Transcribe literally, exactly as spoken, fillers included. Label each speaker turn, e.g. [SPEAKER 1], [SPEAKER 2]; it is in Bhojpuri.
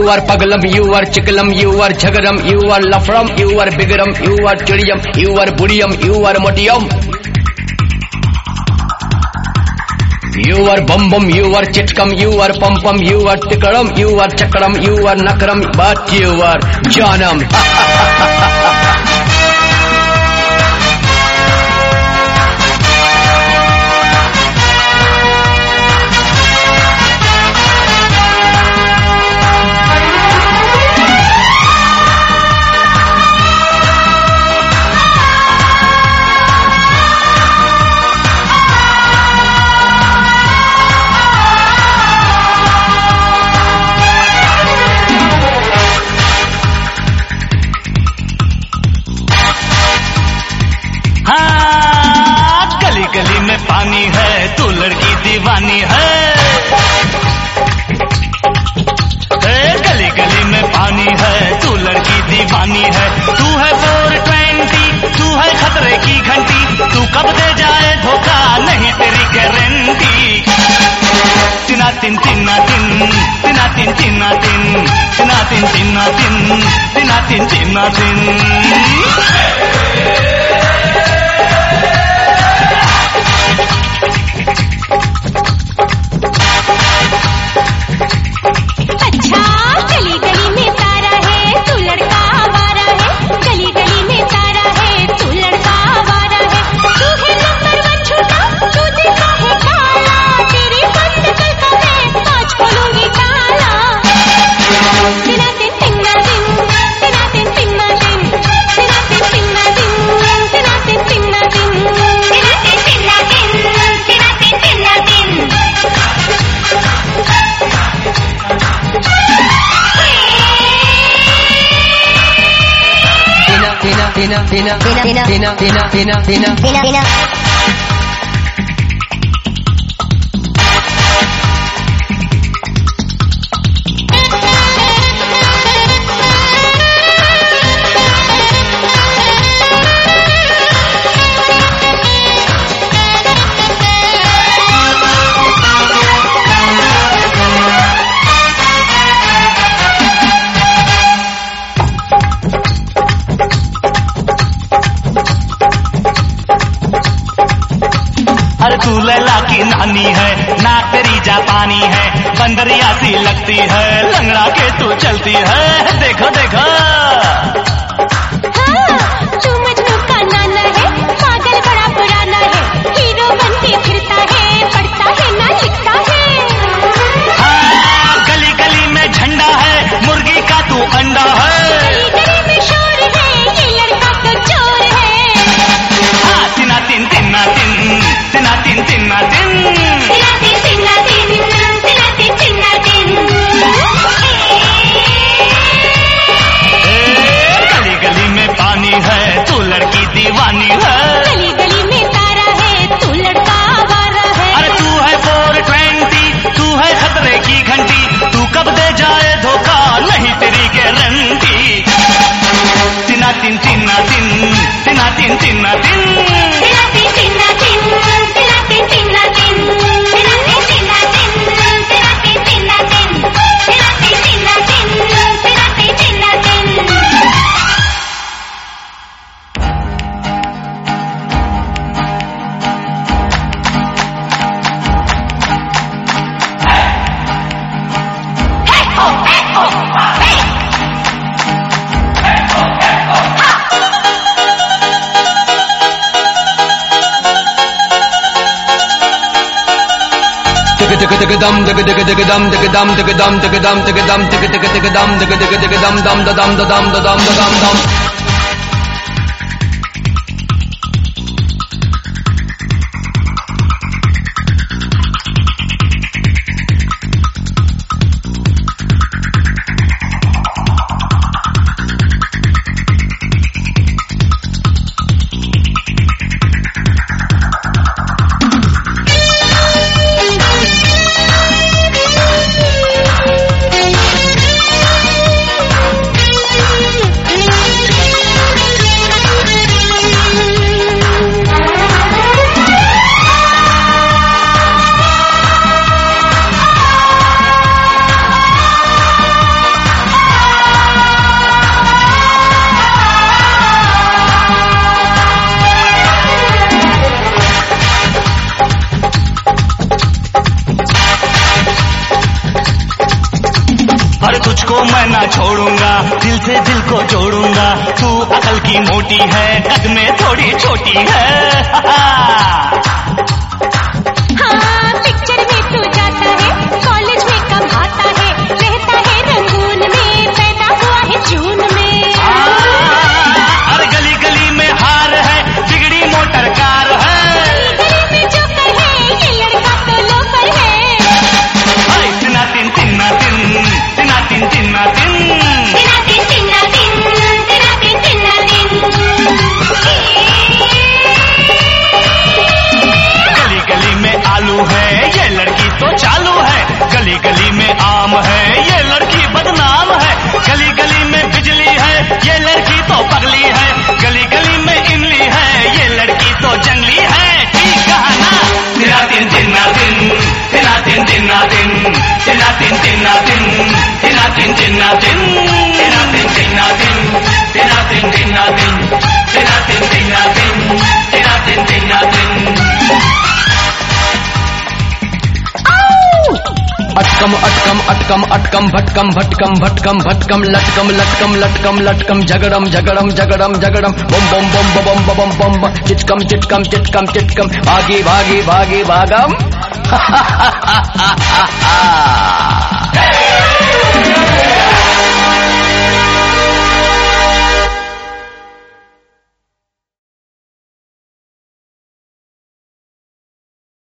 [SPEAKER 1] You are pagalam, you are chikalam, you are jhagaram, you are lafram, you are bigaram, you are chidiyam, you are budiyam, you are motiyam. You are bum bum, you are chitkam, you are pum pum, you are tikaram, you are chakaram, you are nakaram, but you are janam.
[SPEAKER 2] पानी है तू लड़की दीवानी है, गली गली में पानी है तू लड़की दीवानी है। तू है फोर ट्वेंटी, तू है खतरे की घंटी, तू कब दे जाए धोखा नहीं तेरी गारंटी। तिना तिन तिना तिन तिना तिन तिना तिन तिना तिन तिना तिन तिना तिन तिना तिन।
[SPEAKER 1] Tina, tina, tina, tina, tina, tina, tina, tina, tina, tina.
[SPEAKER 2] अरे तू लैला की नानी है, ना तेरी जापानी है, बंदरिया सी लगती है, लंगड़ा के तू चलती है। देखो देखो
[SPEAKER 3] हाँ, तू मजनू का नाना है, पागल बड़ा पुराना है, हीरो बनते फिरता है, पढ़ता है ना लिखता है।
[SPEAKER 2] हाँ, गली गली में झंडा है, मुर्गी का तू अंडा है,
[SPEAKER 3] गली गली में शोर है, ये लड़का तो चोर है।
[SPEAKER 2] हाँ, तिना तिन तिना तिन तिना तिन तिना तिन
[SPEAKER 3] तिना तिन तिना तिन तिना तिन तिना तिन।
[SPEAKER 2] गली गली में पानी है तू लड़की दीवानी है,
[SPEAKER 3] गली गली में तारा है तू लड़का आवारा है।
[SPEAKER 2] अरे तू है फोर ट्वेंटी, तू है खतरे की घंटी, तू कब दे जाए धोखा नहीं तेरी गारंटी। तिना तिन तिना तिन तिना तिन तिना तिन
[SPEAKER 3] तिना तिन तिना तिन तिना तिन तिना तिन तिना तिन तिना तिन तिना तिन तिना तिन तिना तिन तिना तिन तिना तिन तिना तिन।
[SPEAKER 1] Dig dig dig dum dig dig dig dum dig dum dig dum dig dum dig dum dig dig dig dum dig dig dig dum dum da dum da dum da dum da dum dum.
[SPEAKER 2] मैं ना छोड़ूंगा, दिल से दिल को जोड़ूंगा। तू अकल की मोटी है, कद में थोड़ी छोटी है।
[SPEAKER 3] हाँ, पिक्चर में तू जाता है, कॉलेज में कब आता है, रहता है रंगून में, पैदा हुआ है जून में।
[SPEAKER 2] अरे गली गली में हार है, बिगड़ी मोटर कार है।
[SPEAKER 3] गली में जो कहे ये लड़का तो लोकल है।
[SPEAKER 2] हाय तिना तिन तिना तिन तिना तिन तिना तिन
[SPEAKER 3] तिना तिन तिना तिन तिना तिन तिना तिन।
[SPEAKER 2] गली गली में आलू है, ये लड़की तो चालू है। गली गली में आम है, ये लड़की बदनाम है। गली गली में बिजली है, ये लड़की तो पगली है। गली गली में इमली है, ये लड़की तो जंगली है। ठीक कहा ना? तिना तिन तिना तिन तिना तिन तिना तिन तिना तिन तिना तिन तिना तिन तिना तिन तिना तिन तिना तिन तिना तिन तिना तिन तिना तिन तिना तिन तिना तिन तिना तिन।
[SPEAKER 1] अटकम अटकम अटकम अटकम भटकम भटकम भटकम भटकम लटकम लटकम लटकम लटकम झगड़म झगड़म झगड़म झगड़म बम बम बम बम बम बम बम चिटकम चिटकम चिटकम चिटकम भागी भागी भागी भागम।